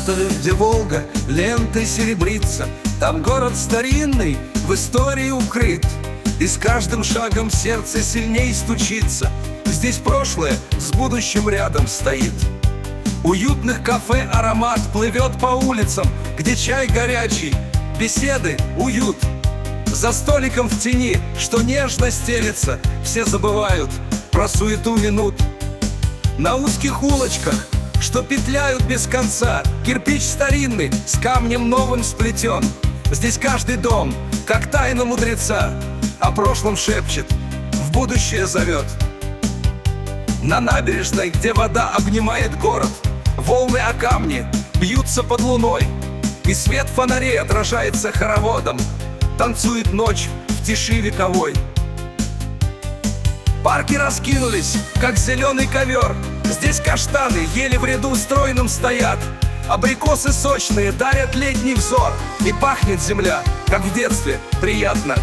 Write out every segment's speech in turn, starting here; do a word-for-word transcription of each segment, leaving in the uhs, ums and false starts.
Саратове, где Волга лентой серебрится, там город старинный, в истории укрыт, и с каждым шагом сердце сильней стучится. Здесь прошлое с будущим рядом стоит. Уютных кафе аромат плывет по улицам, где чай горячий, беседы, уют. За столиком в тени, что нежно стелется, все забывают про суету минут. На узких улочках, что петляют без конца, кирпич старинный с камнем новым сплетен. Здесь каждый дом, как тайна мудреца, о прошлом шепчет, в будущее зовет. На набережной, где вода обнимает город, волны о камни бьются под луной, и свет фонарей отражается хороводом, танцует ночь в тиши вековой. Парки раскинулись, как зеленый ковер, здесь каштаны еле в ряду стройным стоят. Абрикосы сочные дарят летний взор, и пахнет земля, как в детстве, приятно.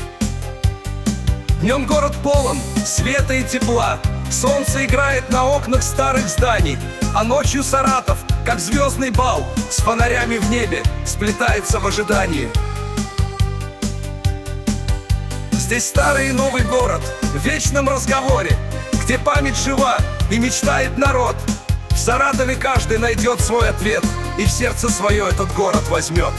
Днем город полон света и тепла, солнце играет на окнах старых зданий, а ночью Саратов, как звездный бал, с фонарями в небе сплетается в ожидании. Здесь старый и новый город в вечном разговоре, где память жива и мечтает народ. В Саратове каждый найдет свой ответ, и в сердце свое этот город возьмет.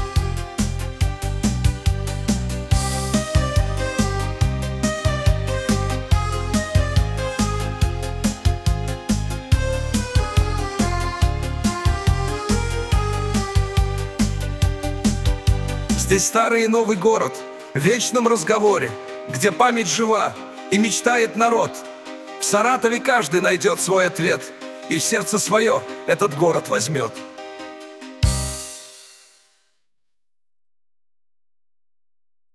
Здесь старый и новый город в вечном разговоре, где память жива и мечтает народ. В Саратове каждый найдет свой ответ, и в сердце свое этот город возьмет.